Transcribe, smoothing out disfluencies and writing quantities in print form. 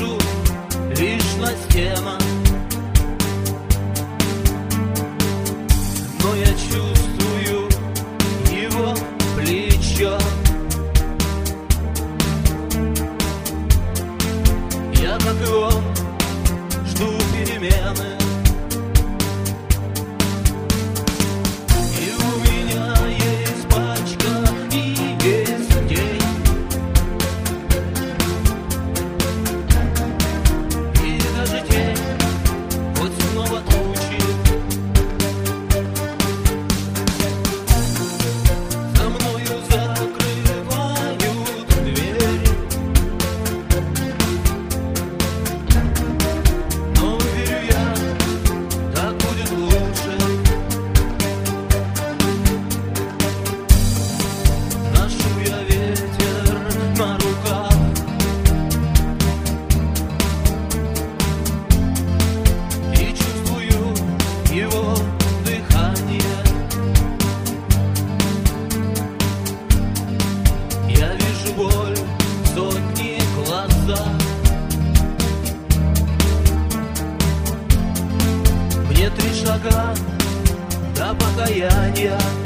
вижу лишь на стенах, но я чувствую его плечо. Я, как и он, жду перемены. И у меня есть пачка и есть день. И даже день, вот снова тучи. За мною закрывают двери. Но верю я, так будет лучше. Ношу я ветер на руках, и чувствую его дыхание. Я вижу боль в сотни глазах. Мне 3 шага до покаяния.